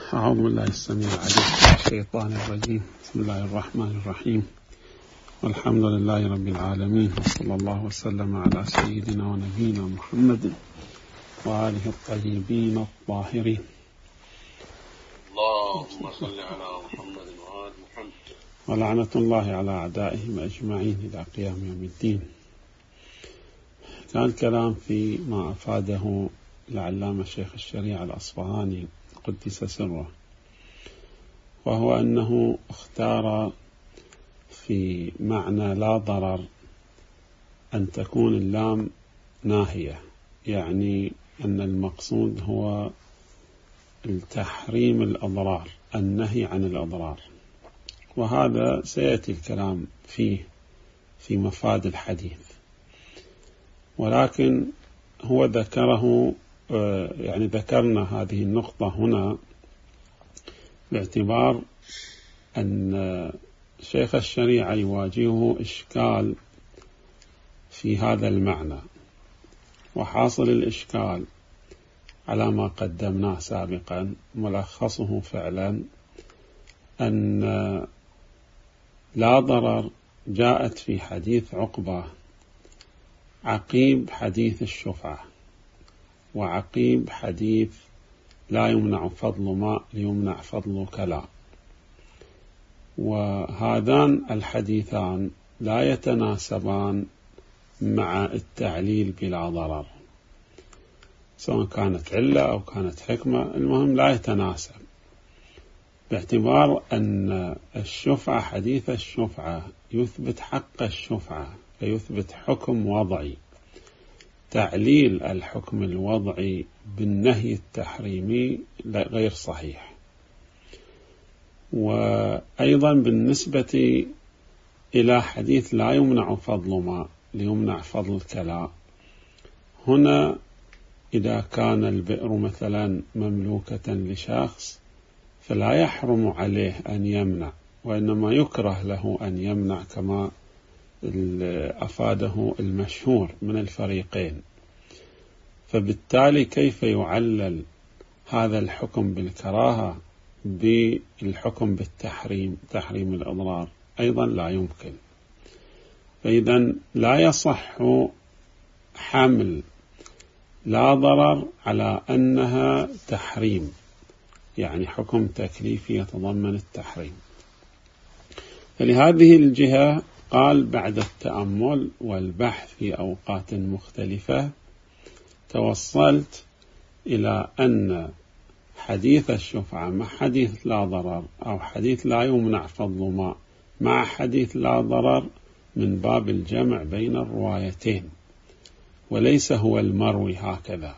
أعوذ بالله السميع العليم من الشيطان الرجيم. بسم الله الرحمن الرحيم، والحمد لله رب العالمين، وصلى الله وسلم على سيدنا ونبينا محمد وآله الطيبين الطاهرين. اللهم صل على محمد وآل محمد، ولعنة الله على أعدائهم أجمعين إلى قيام يوم الدين. كان كلام في ما أفاده العلامة شيخ الشريعة الأصفهاني قدس سره، وهو أنه اختار في معنى لا ضرر أن تكون اللام ناهية، يعني أن المقصود هو التحريم الأضرار، النهي عن الأضرار، وهذا سيأتي الكلام فيه في مفاد الحديث، ولكن هو ذكره، يعني ذكرنا هذه النقطة هنا باعتبار أن شيخ الشريعة يواجهه إشكال في هذا المعنى، وحاصل الإشكال على ما قدمناه سابقا ملخصه فعلا أن لا ضرر جاءت في حديث عقبة عقيب حديث الشفعة، وعقيب حديث لا يمنع فضل ماء ليمنع فضل كلا، وهذان الحديثان لا يتناسبان مع التعليل بلا ضرر، سواء كانت علة أو كانت حكمة، المهم لا يتناسب، باعتبار أن الشفعة حديث الشفعة يثبت حق الشفعة، فيثبت حكم وضعي. تعليل الحكم الوضعي بالنهي التحريمي غير صحيح. وأيضا بالنسبة إلى حديث لا يمنع فضل ماء ليمنع فضل كلا، هنا إذا كان البئر مثلا مملوكة لشخص فلا يحرم عليه أن يمنع، وإنما يكره له أن يمنع كما أفاده المشهور من الفريقين. فبالتالي كيف يعلل هذا الحكم بالكراهة بالحكم بالتحريم، تحريم الأضرار؟ أيضا لا يمكن. فإذا لا يصح حمل لا ضرر على أنها تحريم، يعني حكم تكليفي يتضمن التحريم. فلهذه الجهة قال بعد التأمل والبحث في أوقات مختلفة توصلت إلى أن حديث الشفعة مع حديث لا ضرر، أو حديث لا يمنع فضل ماء مع حديث لا ضرر، من باب الجمع بين الروايتين، وليس هو المروي هكذا.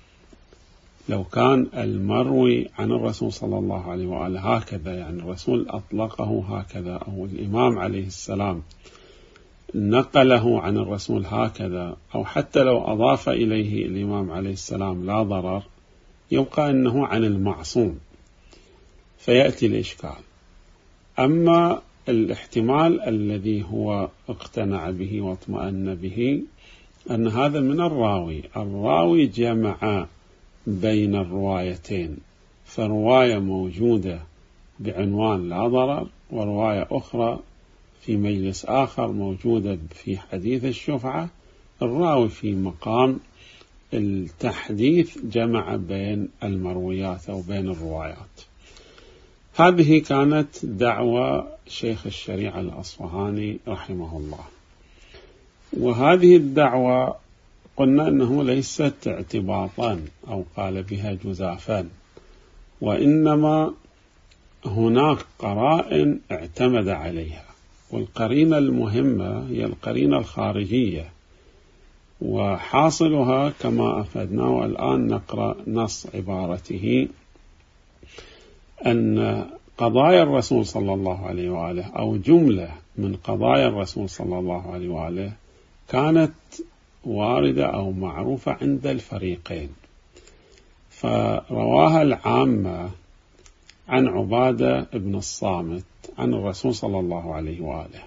لو كان المروي عن الرسول صلى الله عليه وآله هكذا، يعني الرسول أطلقه هكذا، أو الإمام عليه السلام نقله عن الرسول هكذا، أو حتى لو أضاف إليه الإمام عليه السلام لا ضرر، يبقى أنه عن المعصوم، فيأتي الإشكال. أما الاحتمال الذي هو اقتنع به واطمأن به أن هذا من الراوي جمع بين الروايتين، فرواية موجودة بعنوان لا ضرر، ورواية أخرى في مجلس آخر موجودة في حديث الشفعة. الراوي في مقام التحديث جمع بين المرويات أو بين الروايات. هذه كانت دعوة شيخ الشريعة الأصفهاني رحمه الله، وهذه الدعوة قلنا أنه ليست اعتباطا أو قال بها جزافا، وإنما هناك قرائن اعتمد عليها، والقرينة المهمة هي القرينة الخارجية، وحاصلها كما أفدنا، والآن نقرأ نص عبارته، أن قضايا الرسول صلى الله عليه وآله، أو جملة من قضايا الرسول صلى الله عليه وآله، كانت واردة أو معروفة عند الفريقين، فرواها العامة عن عبادة بن الصامت عن الرسول صلى الله عليه وآله،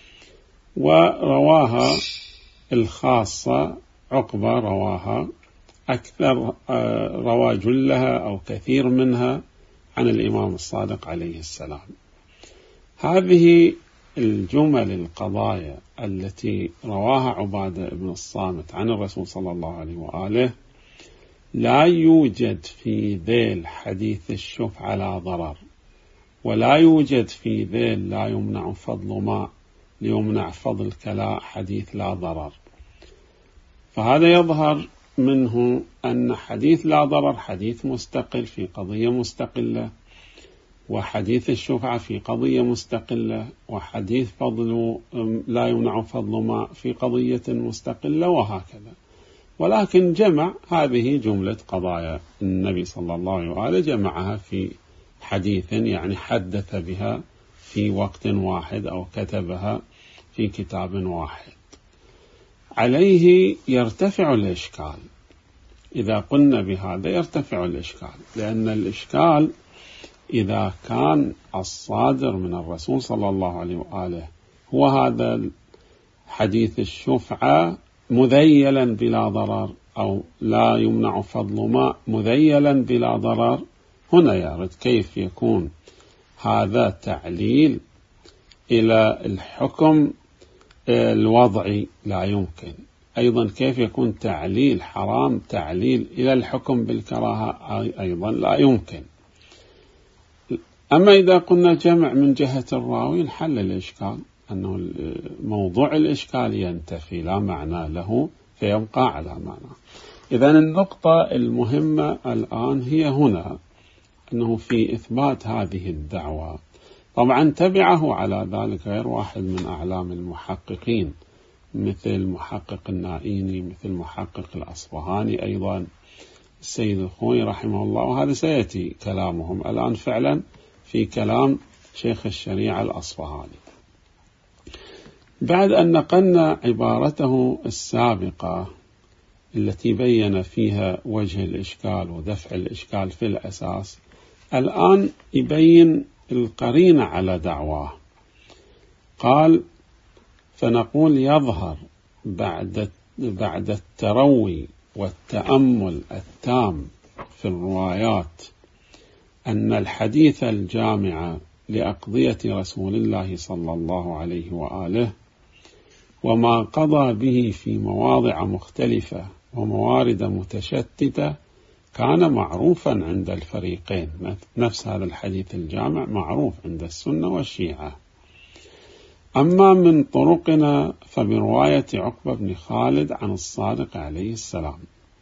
ورواها الخاصة عقبة رواها أكثر، روى جلها أو كثير منها عن الإمام الصادق عليه السلام. هذه الجمل القضايا التي رواها عبادة بن الصامت عن الرسول صلى الله عليه وآله لا يوجد في ذيل حديث الشفعة لا ضرر، ولا يوجد في ذيل لا يمنع فضل ماء ليمنع فضل كلاء حديث لا ضرر. فهذا يظهر منه أن حديث لا ضرر حديث مستقل في قضية مستقلة، وحديث الشفعة في قضية مستقلة، وحديث فضل لا يمنع فضل ماء في قضية مستقلة، وهكذا. ولكن جمع هذه جملة قضايا النبي صلى الله عليه وآله، جمعها في حديث، يعني حدث بها في وقت واحد أو كتبها في كتاب واحد. عليه يرتفع الإشكال. إذا قلنا بهذا يرتفع الإشكال، لأن الإشكال إذا كان الصادر من الرسول صلى الله عليه وآله هو هذا حديث الشفعة مذيلا بلا ضرر، أو لا يمنع فضل ماء مذيلا بلا ضرر، هنا يرد كيف يكون هذا تعليل إلى الحكم الوضعي؟ لا يمكن. أيضا كيف يكون تعليل حرام تعليل إلى الحكم بالكراهة؟ أيضا لا يمكن. أما إذا قلنا جمع من جهة الراوي نحل الإشكال، أنه موضوع الإشكال ينتفي، لا معنى له فيبقى على معنى. إذن النقطة المهمة الآن هي هنا، أنه في إثبات هذه الدعوة، طبعا تبعه على ذلك غير واحد من أعلام المحققين، مثل محقق النائيني، مثل محقق الأصفهاني، أيضا السيد الخوي رحمه الله، وهذا سيأتي كلامهم الآن فعلا في كلام شيخ الشريعة الأصفهاني. بعد أن نقلنا عبارته السابقة التي بين فيها وجه الإشكال ودفع الإشكال في الأساس، الآن يبين القرينة على دعواه. قال: فنقول يظهر بعد التروي والتأمل التام في الروايات أن الحديث الجامع لأقضية رسول الله صلى الله عليه وآله وما قضى به في مواضع مختلفة وموارد متشتتة كان معروفا عند الفريقين. نفس هذا الحديث الجامع معروف عند السنة والشيعة. أما من طرقنا فبرواية عقبة بن خالد عن الصادق عليه السلام،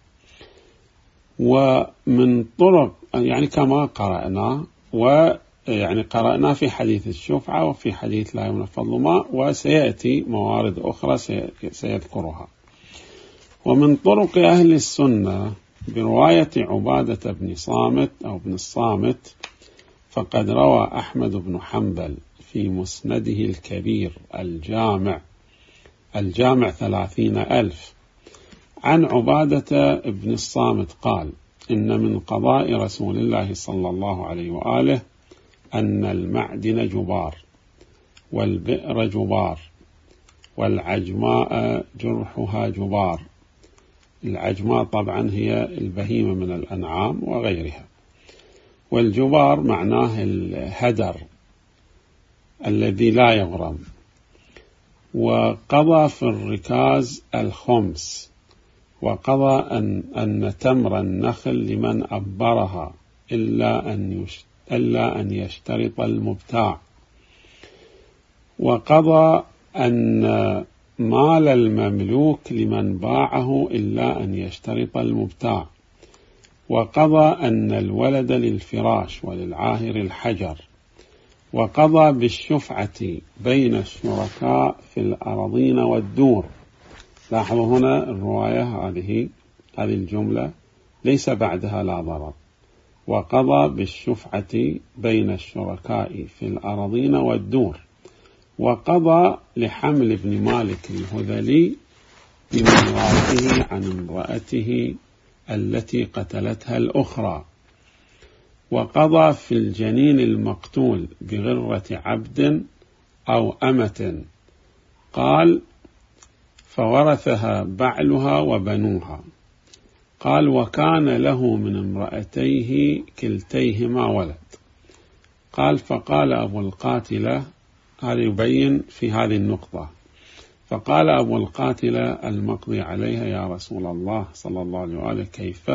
ومن طرق يعني كما قرأنا، ويعني قرأنا في حديث الشفعة وفي حديث لا يمنع فضل ماء، وسيأتي موارد أخرى سيذكرها. ومن طرق أهل السنة برواية عبادة بن صامت أو بن الصامت، فقد روى أحمد بن حنبل في مسنده الكبير الجامع 30,000 عن عبادة بن الصامت قال: إن من قضاء رسول الله صلى الله عليه وآله أن المعدن جبار، والبئر جبار، والعجماء جرحها جبار. العجماء طبعا هي البهيمة من الأنعام وغيرها، والجبار معناه الهدر الذي لا يغرم. وقضى في الركاز الخمس، وقضى أن تمر النخل لمن أبرها إلا أن يشترط المبتاع. وقضى أن مال المملوك لمن باعه إلا أن يشترط المبتاع. وقضى أن الولد للفراش وللعاهر الحجر. وقضى بالشفعة بين الشركاء في الأراضين والدور. لاحظوا هنا الرواية هذه الجملة ليس بعدها لا ضرر. وقضى بالشفعة بين الشركاء في الأراضين والدور. وقضى لحمل بن مالك الهذلي بميراثه عن امرأته التي قتلتها الأخرى. وقضى في الجنين المقتول بغرة عبد أو أمة، قال: فورثها بعلها وبنوها. قال: وكان له من امرأتيه كلتيهما ولد. قال فقال أبو القاتلة، هذا يبين في هذه النقطة، فقال أبو القاتلة المقضي عليها: يا رسول الله صلى الله عليه وآله، كيف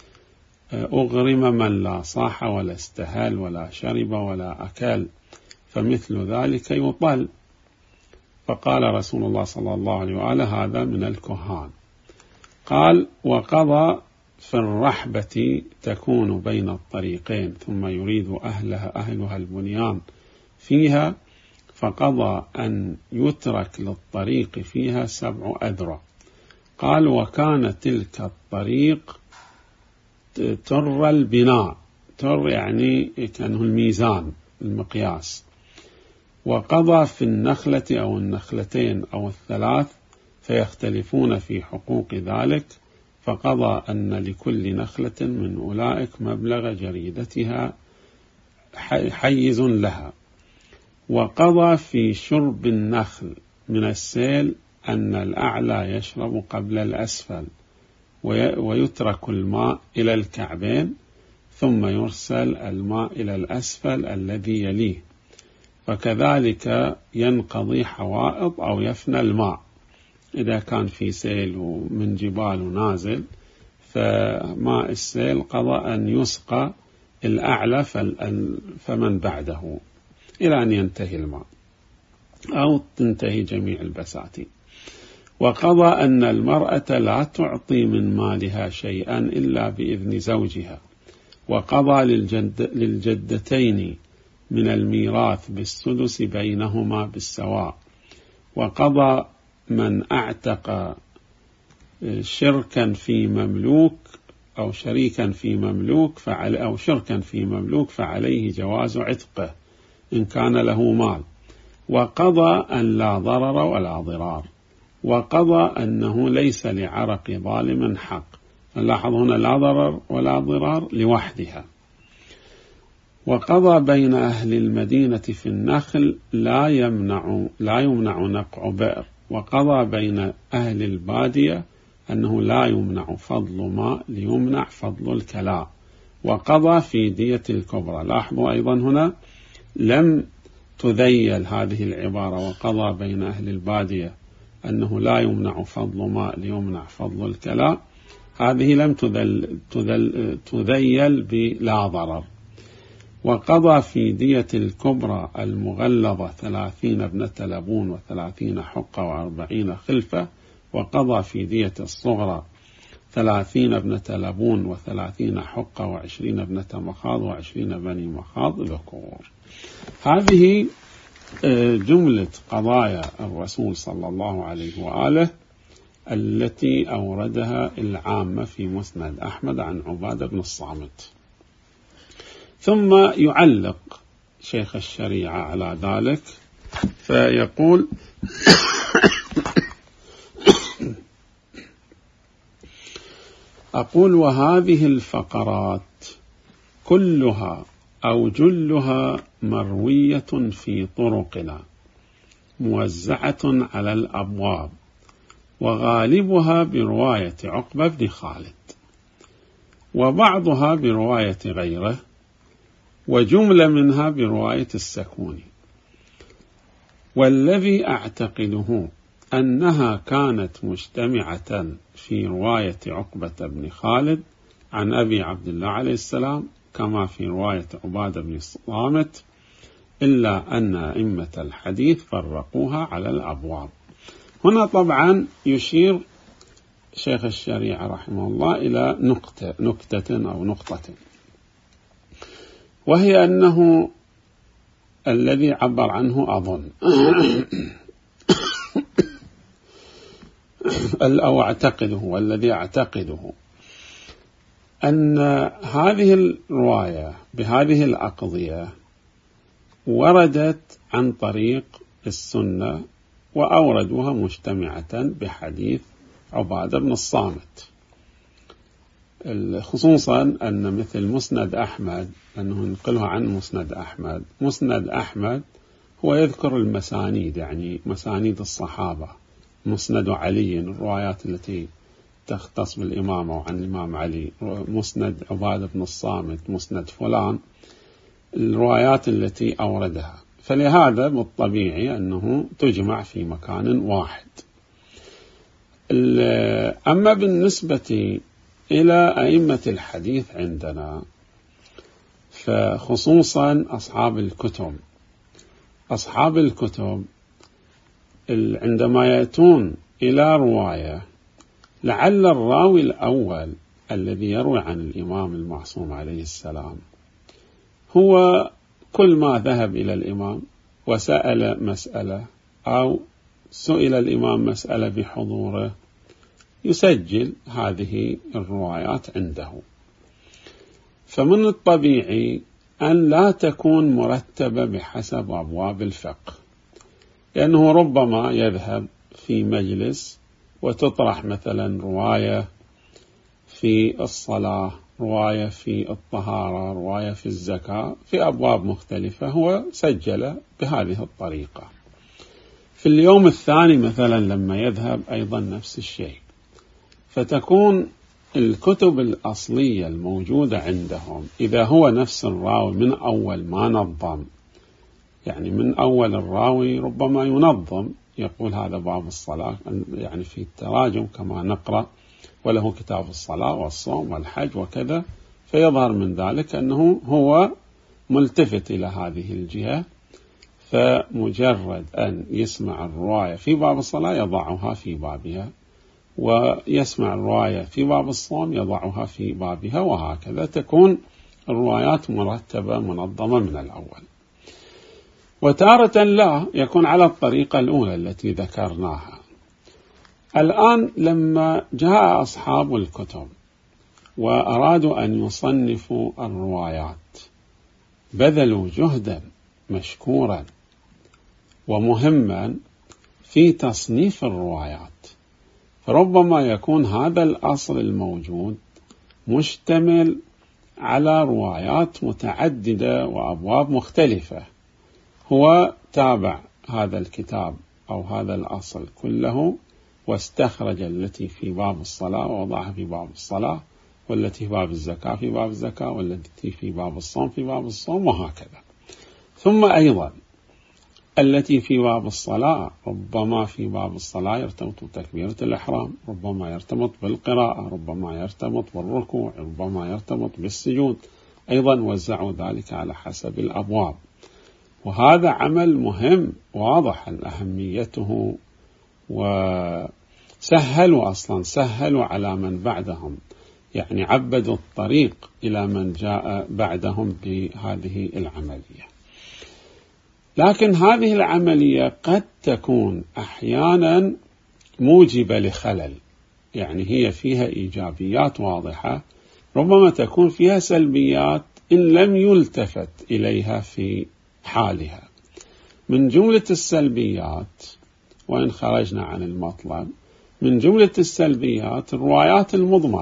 أغرم من لا صاح ولا استهال ولا شرب ولا أكل، فمثل ذلك يطل. فقال رسول الله صلى الله عليه وآله: هذا من الكهان. قال: وقضى في الرحبة تكون بين الطريقين ثم يريد أهلها البنيان فيها، فقضى أن يترك للطريق فيها 7 أذرع. قال: وكان تلك الطريق تر البناء، تر يعني كانه الميزان المقياس. وقضى في النخلة أو النخلتين أو الثلاث فيختلفون في حقوق ذلك، فقضى أن لكل نخلة من أولئك مبلغ جريدتها حيز لها. وقضى في شرب النخل من السيل أن الأعلى يشرب قبل الأسفل، ويترك الماء إلى الكعبين، ثم يرسل الماء إلى الأسفل الذي يليه، فكذلك ينقضي حوائط أو يفنى الماء. إذا كان في سيل ومن جبال نازل، فماء السيل قضى أن يسقى الأعلى فمن بعده إلى أن ينتهي الماء أو تنتهي جميع البساتين. وقضى أن المرأة لا تعطي من مالها شيئا إلا بإذن زوجها. وقضى للجدتين من الميراث بالسدس بينهما بالسواء. وقضى من أعتق شركا في مملوك أو شريكا في مملوك أو شركا في مملوك فعليه جواز عتقه إن كان له مال. وقضى أن لا ضرر ولا ضرار. وقضى أنه ليس لعرق ظالم حق. نلاحظ هنا لا ضرر ولا ضرار لوحدها. وقضى بين أهل المدينة في النخل لا يمنع نقع بئر. وقضى بين أهل البادية أنه لا يمنع فضل ماء ليمنع فضل الكلاء. وقضى في دية الكبرى. لاحظوا أيضا هنا لم تذيل هذه العبارة، وقضى بين أهل البادية أنه لا يمنع فضل ماء ليمنع فضل الكلاء، هذه لم تذيل بلا ضرر. وقضى في دية الكبرى المغلظة 30 ابنة لبون و30 حقة و40 خلفة. وقضى في دية الصغرى 30 ابنة لبون و30 حقة و20 ابنة مخاض و20 بني مخاض ذكور. هذه جملة قضايا الرسول صلى الله عليه وآله التي أوردها العامة في مسند أحمد عن عبادة بن الصامت. ثم يعلق شيخ الشريعة على ذلك فيقول: أقول: وهذه الفقرات كلها أو جلها مروية في طرقنا موزعة على الأبواب، وغالبها برواية عقبة بن خالد، وبعضها برواية غيره، وجملة منها برواية السكوني. والذي أعتقده أنها كانت مجتمعة في رواية عقبة بن خالد عن أبي عبد الله عليه السلام كما في رواية عبادة بن الصامت، إلا أن أئمة الحديث فرقوها على الأبواب. هنا طبعا يشير شيخ الشريعة رحمه الله إلى نقطة، وهي أنه الذي عبر عنه أظن أو أعتقده، والذي أعتقده أن هذه الرواية بهذه الأقضية وردت عن طريق السنة وأوردوها مجتمعة بحديث عبادة بن الصامت، خصوصا أن مثل مسند أحمد، أنه ننقلها عن مسند أحمد. مسند أحمد هو يذكر المسانيد، يعني مسانيد الصحابة، مسند علي الروايات التي تختص بالإمامة وعن الإمام علي، مسند عبادة بن الصامت، مسند فلان. الروايات التي أوردها، فلهذا بالطبيعي أنه تجمع في مكان واحد. أما بالنسبة إلى أئمة الحديث عندنا، فخصوصا أصحاب الكتب عندما يأتون إلى رواية، لعل الراوي الأول الذي يروي عن الإمام المعصوم عليه السلام هو كل ما ذهب إلى الإمام وسأل مسألة أو سئل الإمام مسألة بحضوره يسجل هذه الروايات عنده. فمن الطبيعي أن لا تكون مرتبة بحسب أبواب الفقه، لأنه ربما يذهب في مجلس وتطرح مثلا رواية في الصلاة، رواية في الطهارة، رواية في الزكاة، في أبواب مختلفة هو سجل بهذه الطريقة. في اليوم الثاني مثلا لما يذهب أيضا نفس الشيء، فتكون الكتب الأصلية الموجودة عندهم إذا هو نفس الراوي من أول ما نظم، يعني من أول الراوي ربما ينظم، يقول هذا باب الصلاة، يعني في التراجم كما نقرأ، وله كتاب الصلاة والصوم والحج وكذا، فيظهر من ذلك أنه هو ملتفت إلى هذه الجهة، فمجرد أن يسمع الرواية في باب الصلاة يضعها في بابها، ويسمع الرواية في باب الصوم يضعها في بابها، وهكذا تكون الروايات مرتبة منظمة من الأول. وتارة لا يكون على الطريقة الأولى التي ذكرناها. الآن لما جاء أصحاب الكتب وأرادوا أن يصنفوا الروايات، بذلوا جهدا مشكورا ومهما في تصنيف الروايات، فربما يكون هذا الأصل الموجود مشتمل على روايات متعددة وأبواب مختلفة، هو تابع هذا الكتاب أو هذا الأصل كله واستخرج التي في باب الصلاة ووضعها في باب الصلاة، والتي في باب الزكاة في باب الزكاة، والتي في باب الصوم في باب الصوم، وهكذا. ثم أيضا التي في باب الصلاة ربما في باب الصلاة يرتبط بتكبيرة الإحرام، ربما يرتبط بالقراءة، ربما يرتبط بالركوع، ربما يرتبط بالسجود، أيضا وزعوا ذلك على حسب الأبواب. وهذا عمل مهم واضح أهميته، سهلوا على من بعدهم، يعني عبدوا الطريق إلى من جاء بعدهم بهذه العملية. لكن هذه العملية قد تكون أحيانا موجبة لخلل، يعني هي فيها إيجابيات واضحة، ربما تكون فيها سلبيات إن لم يلتفت إليها في حالها. من جملة السلبيات، وإن خرجنا عن المطلب، من جملة السلبيات الروايات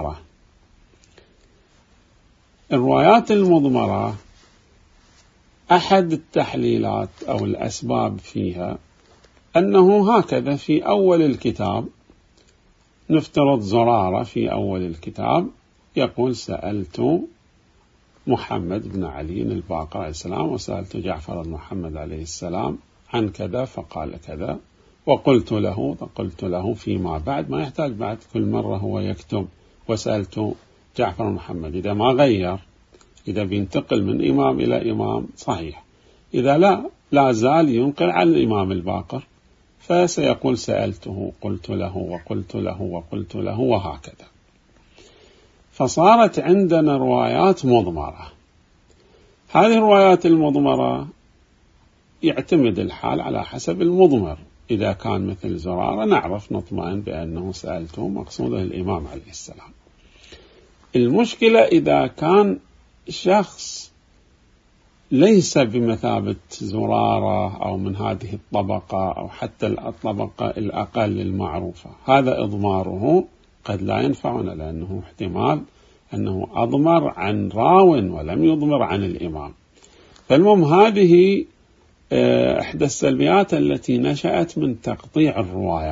المضمرة. أحد التحليلات أو الأسباب فيها أنه هكذا في أول الكتاب، نفترض زرارة في أول الكتاب يقول سألت محمد بن علي الباقر عليه السلام وسألت جعفر بن محمد عليه السلام عن كذا فقال كذا، وقلت له فيما بعد، ما يحتاج بعد كل مرة هو يكتب وسألت جعفر بن محمد. إذا ما غير، إذا بينتقل من إمام إلى إمام صحيح، إذا لا زال ينقل عن الإمام الباقر، فسيقول سألته قلت له وقلت له وقلت له، وهكذا. فصارت عندنا روايات مضمرة. هذه الروايات المضمرة يعتمد الحال على حسب المضمر، إذا كان مثل زرارة نعرف نطمئن بأنه سألته مقصوده الإمام عليه السلام. المشكلة إذا كان شخص ليس بمثابة زرارة أو من هذه الطبقة أو حتى الطبقة الأقل المعروفة، هذا إضماره قد لا ينفعنا، لأنه احتمال أنه أضمر عن راو ولم يضمر عن الإمام. فالمهم هذه إحدى السلبيات التي نشأت من تقطيع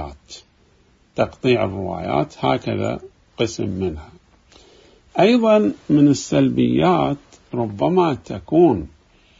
الروايات، هكذا قسم منها. أيضا من السلبيات ربما تكون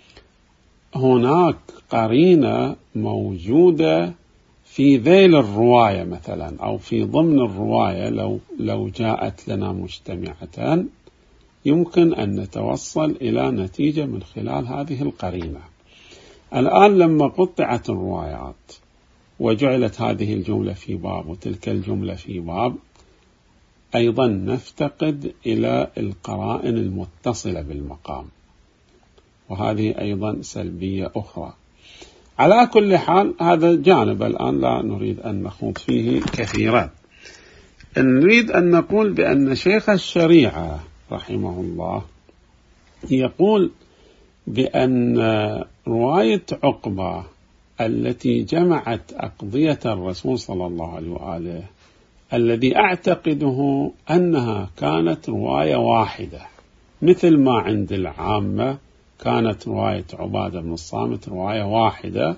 هناك قرينة موجودة في ذيل الرواية مثلا أو في ضمن الرواية لو جاءت لنا مجتمعة يمكن أن نتوصل إلى نتيجة من خلال هذه القرينة. الآن لما قطعت الروايات وجعلت هذه الجملة في باب وتلك الجملة في باب، أيضا نفتقد إلى القرائن المتصلة بالمقام، وهذه أيضا سلبية أخرى. على كل حال هذا جانب الآن لا نريد أن نخوض فيه كثيرا. نريد أن نقول بأن شيخ الشريعة رحمه الله يقول بأن رواية عقبة التي جمعت أقضية الرسول صلى الله عليه وآله الذي أعتقده أنها كانت رواية واحدة، مثل ما عند العامة كانت رواية عبادة بن الصامت رواية واحدة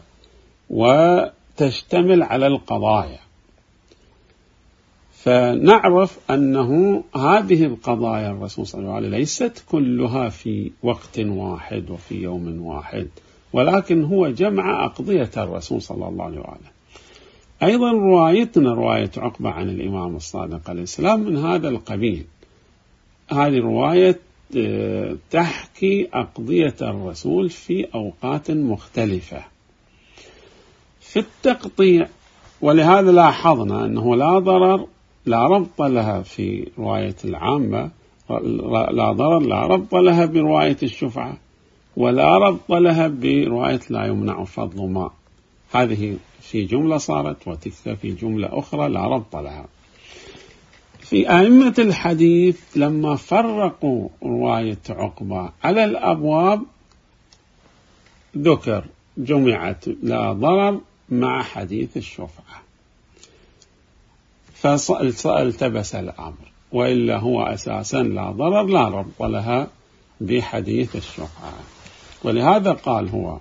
وتشتمل على القضايا. فنعرف أنه هذه القضايا الرسول صلى الله عليه وسلم ليست كلها في وقت واحد وفي يوم واحد، ولكن هو جمع أقضية الرسول صلى الله عليه وسلم. أيضا روايتنا رواية عقبة عن الإمام الصادق عليه السلام من هذا القبيل. هذه رواية تحكي أقضية الرسول في أوقات مختلفة في التقطيع، ولهذا لاحظنا أنه لا ضرر لا ربط لها في رواية العامة، لا ضرر لا ربط لها برواية الشفعة، ولا ربط لها برواية لا يمنع فضل ماء. هذه في جملة صارت وتلك في جملة أخرى لا ربط لها. في أئمة الحديث لما فرقوا رواية عقبة على الأبواب ذكر جمعت لا ضرر مع حديث الشفعة، فالتبس الأمر، وإلا هو أساسا لا ضرر لا ربط لها بحديث الشفعة. ولهذا قال هو: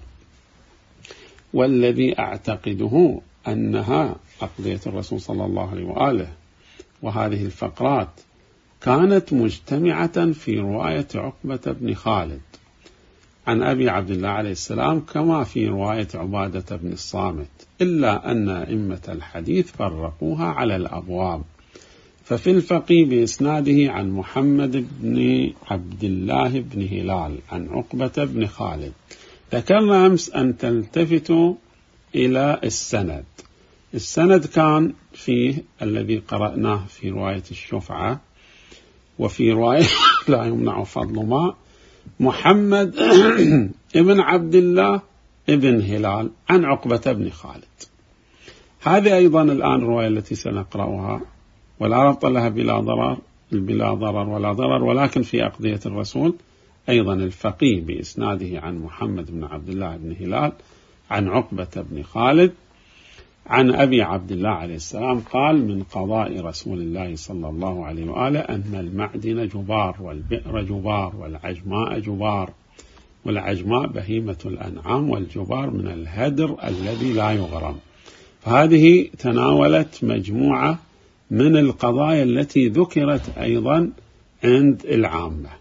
والذي أعتقده أنها أقضية الرسول صلى الله عليه وآله وهذه الفقرات كانت مجتمعة في رواية عقبة بن خالد عن أبي عبد الله عليه السلام كما في رواية عبادة بن الصامت، إلا أن أئمة الحديث فرقوها على الأبواب. ففي الفقيه بإسناده عن محمد بن عبد الله بن هلال عن عقبة بن خالد. ذكرنا أمس أن تلتفتوا إلى السند. السند كان فيه الذي قرأناه في رواية الشفعة وفي رواية لا يمنع فضل ماء، محمد ابن عبد الله ابن هلال عن عقبة بن خالد. هذه أيضا الآن الرواية التي سنقرأها ولا ربط لها بلا ضرر ولا ضرر، ولكن في أقضية الرسول. أيضا الفقيه بإسناده عن محمد بن عبد الله بن هلال عن عقبة بن خالد عن أبي عبد الله عليه السلام قال: من قضاء رسول الله صلى الله عليه وآله أن المعدن جبار والبئر جبار والعجماء جبار، والعجماء بهيمة الأنعام والجبار من الهدر الذي لا يغرم. فهذه تناولت مجموعة من القضايا التي ذكرت أيضا عند العامة.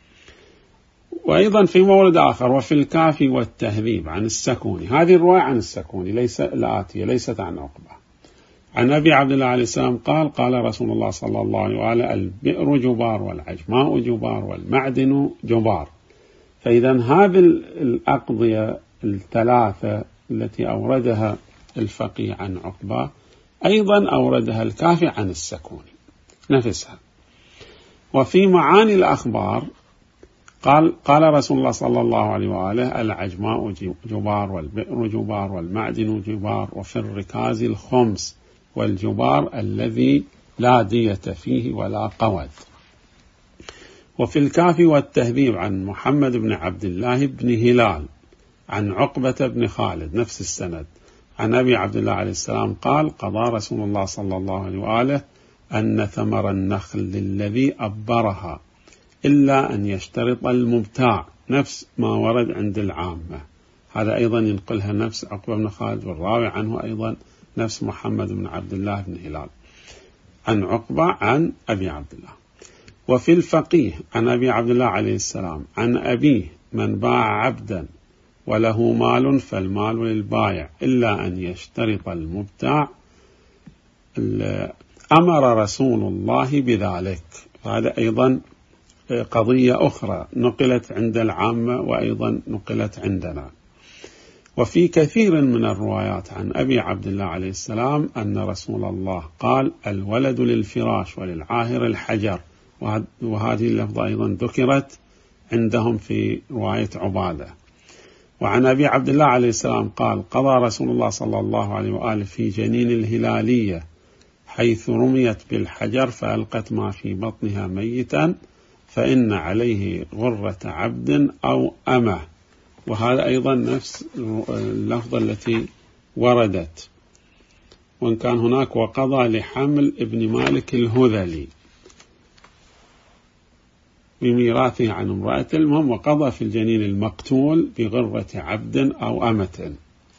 وأيضا في مورد آخر: وفي الكافي والتهذيب عن السكوني. هذه الرواية عن السكوني ليس الآتية، ليست عن عقبة. عن أبي عبد الله عليه السلام قال: قال رسول الله صلى الله عليه وآله: البئر جبار والعجماء جبار والمعدن جبار. فإذا هذه الأقضية الثلاثة التي أوردها الفقيه عن عقبة أيضا أوردها الكافي عن السكوني نفسها. وفي معاني الأخبار قال رسول الله صلى الله عليه وآله: العجماء جبار والبئر جبار والمعدن جبار، وفي الركاز الخمس والجبار الذي لا دية فيه ولا قود. وفي الكافي والتهذيب عن محمد بن عبد الله بن هلال عن عقبة بن خالد نفس السند عن أبي عبد الله عليه السلام قال: قضى رسول الله صلى الله عليه وآله أن ثمر النخل للذي أبرها إلا أن يشترط المبتاع، نفس ما ورد عند العامة. هذا أيضا ينقلها نفس عقبة بن خالد، والراوي عنه أيضا نفس محمد بن عبد الله بن هلال عن عقبة عن أبي عبد الله. وفي الفقيه عن أبي عبد الله عليه السلام عن أبيه: من باع عبدا وله مال فالمال للبائع إلا أن يشترط المبتاع. أمر رسول الله بذلك. هذا أيضا قضية أخرى نقلت عند العامة وأيضا نقلت عندنا. وفي كثير من الروايات عن أبي عبد الله عليه السلام أن رسول الله قال: الولد للفراش وللعاهر الحجر. وهذه اللفظة أيضا ذكرت عندهم في رواية عبادة. وعن أبي عبد الله عليه السلام قال: قضى رسول الله صلى الله عليه وآله في جنين الهلالية حيث رميت بالحجر فألقت ما في بطنها ميتا فإن عليه غرة عبد أو أمة. وهذا أيضا نفس اللفظة التي وردت. وإن كان هناك وقضى لحمل ابن مالك الهذلي بميراثه عن امرأة. المهم وقضى في الجنين المقتول بغرة عبد أو أمة.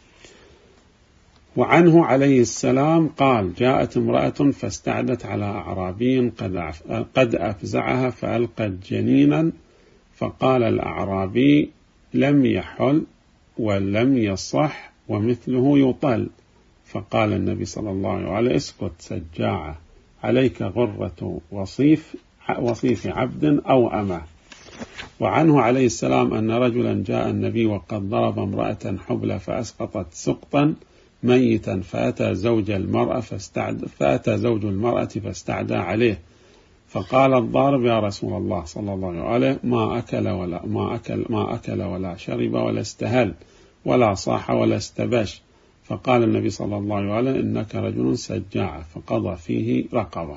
وعنه عليه السلام قال: جاءت امرأة فاستعدت على أعرابي قد أفزعها فألقت جنينا فقال الأعرابي: لم يحل ولم يصح ومثله يطل. فقال النبي صلى الله عليه وسلم: اسكت سجاعة، عليك غرة وصيف عبد أو أمة. وعنه عليه السلام أن رجلا جاء النبي وقد ضرب امرأة حبلى فأسقطت سقطا ميتا فأتى زوج المرأة فاستعدى عليه فقال الضارب: يا رسول الله صلى الله عليه ما أكل ولا شرب ولا استهل ولا صاح ولا استبش. فقال النبي صلى الله عليه وسلم: إنك رجل سجاع، فقضى فيه رقبة.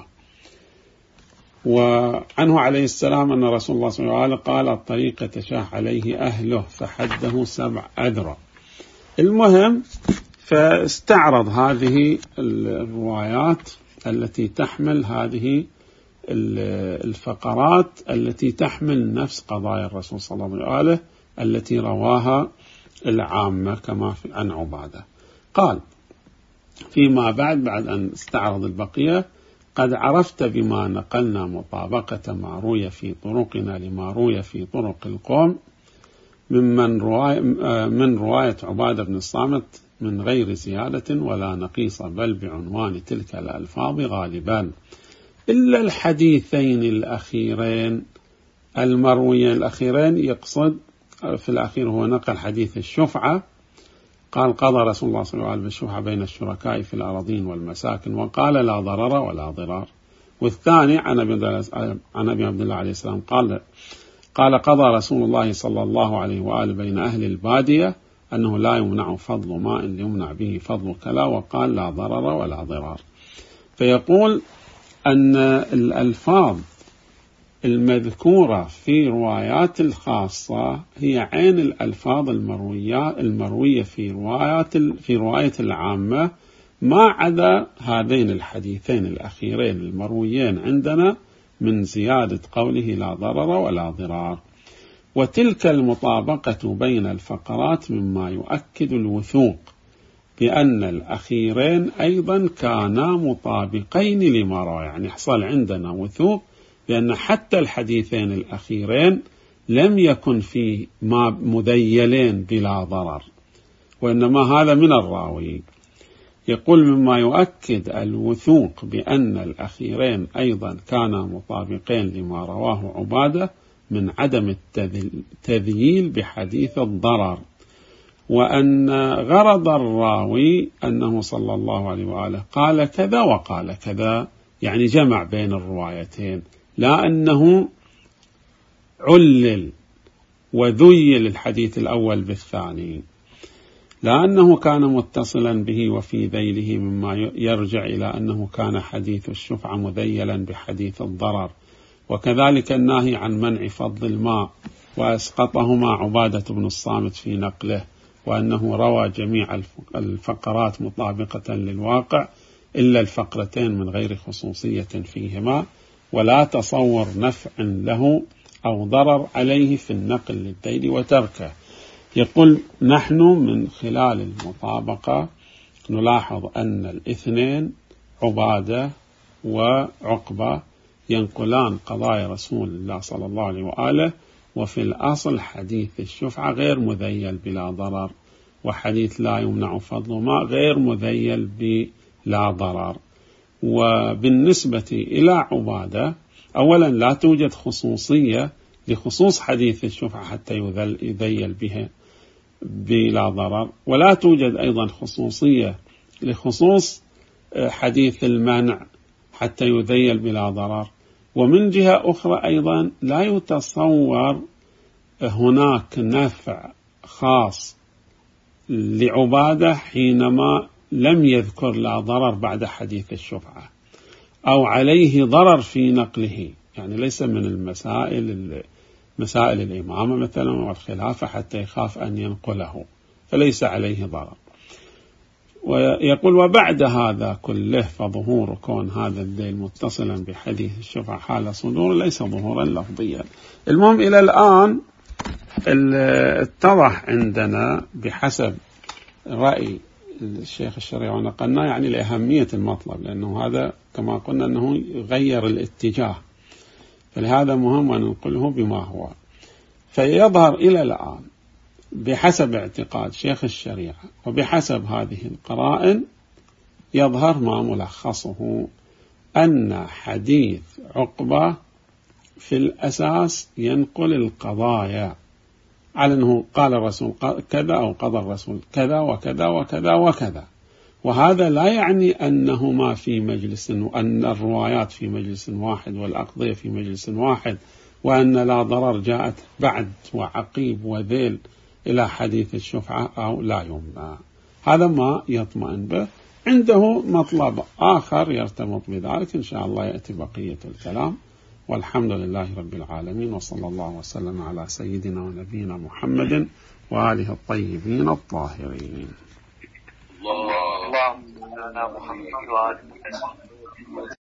وعنه عليه السلام أن رسول الله صلى الله عليه وسلم قال: الطريق تشاح عليه أهله فحده 7 أذرع. المهم فاستعرض هذه الروايات التي تحمل هذه الفقرات التي تحمل نفس قضايا الرسول صلى الله عليه وسلم التي رواها العامة كما عن عبادة. قال فيما بعد أن استعرض البقية: قد عرفت بما نقلنا مطابقة ما روي في طرقنا لما روي في طرق القوم من رواية عبادة بن الصامت من غير زيادة ولا نقيص، بل بعنوان تلك الألفاظ غالبا، إلا الحديثين الأخيرين المرويين. الأخيرين يقصد في الأخير هو نقل حديث الشفعة. قال: قضى رسول الله صلى الله عليه وسلم بالشفعة بين الشركاء في الأراضين والمساكن وقال: لا ضرر ولا ضرار. والثاني عن أبي عبد الله عليه السلام قال: قضى رسول الله صلى الله عليه وآله بين أهل البادية أنه لا يمنع فضل ماء ليمنع به فضل كلا، وقال: لا ضرر ولا ضرار. فيقول أن الألفاظ المذكورة في روايات الخاصة هي عين الألفاظ المروية في رواية العامة، ما عدا هذين الحديثين الأخيرين المرويين عندنا من زيادة قوله لا ضرر ولا ضرار. وتلك المطابقة بين الفقرات مما يؤكد الوثوق بأن الأخيرين أيضا كانا مطابقين لما روى. يعني حصل عندنا وثوق بأن حتى الحديثين الأخيرين لم يكن في ما مذيلين بلا ضرر، وإنما هذا من الراوي. يقول مما يؤكد الوثوق بأن الأخيرين أيضا كانا مطابقين لما رواه عبادة من عدم التذييل بحديث الضرر، وأن غرض الراوي أنه صلى الله عليه وآله قال كذا وقال كذا، يعني جمع بين الروايتين، لا أنه علل وذيل الحديث الأول بالثاني، لأنه كان متصلا به وفي ذيله مما يرجع إلى أنه كان حديث الشفعة مذيلا بحديث الضرر. وكذلك الناهي عن منع فضل الماء وأسقطهما عبادة بن الصامت في نقله، وأنه روى جميع الفقرات مطابقة للواقع إلا الفقرتين من غير خصوصية فيهما، ولا تصور نفع له أو ضرر عليه في النقل للذيل وتركه. يقول نحن من خلال المطابقة نلاحظ أن الاثنين عبادة وعقبة ينقلان قضايا رسول الله صلى الله عليه وآله وفي الأصل حديث الشفعة غير مذيل بلا ضرر، وحديث لا يمنع فضل ماء غير مذيل بلا ضرر. وبالنسبة إلى عبادة، أولا لا توجد خصوصية لخصوص حديث الشفعة حتى يذيل بها بلا ضرر، ولا توجد أيضا خصوصية لخصوص حديث المنع حتى يذيل بلا ضرر. ومن جهة أخرى أيضا لا يتصور هناك نفع خاص لعبادة حينما لم يذكر لا ضرر بعد حديث الشفعة، أو عليه ضرر في نقله، يعني ليس من مسائل الإمامة مثلا والخلافة حتى يخاف أن ينقله، فليس عليه ضرر. ويقول وبعد هذا كله فظهور كون هذا الذيل متصلا بحديث الشفعة حال صدور ليس ظهورا لفظيا. المهم إلى الآن اتضح عندنا بحسب رأي الشيخ الشريعي ونقلنا يعني لأهمية المطلب، لأنه هذا كما قلنا أنه يغير الاتجاه، فلهذا مهم أن ننقله بما هو. فيظهر إلى الآن بحسب اعتقاد شيخ الشريعة وبحسب هذه القرائن يظهر ما ملخصه أن حديث عقبة في الأساس ينقل القضايا على أنه قال الرسول كذا أو قضى الرسول كذا وكذا وكذا وكذا، وهذا لا يعني أنهما في مجلس، وأن الروايات في مجلس واحد والأقضية في مجلس واحد، وأن لا ضرر جاءت بعد وعقيب وذيل إلى حديث الشفعة أو لا يمنع. هذا ما يطمئن به. عنده مطلب آخر يرتبط بذلك إن شاء الله يأتي بقية الكلام، والحمد لله رب العالمين، وصلى الله وسلم على سيدنا ونبينا محمد وآله الطيبين الطاهرين. اللهم صل على محمد وآله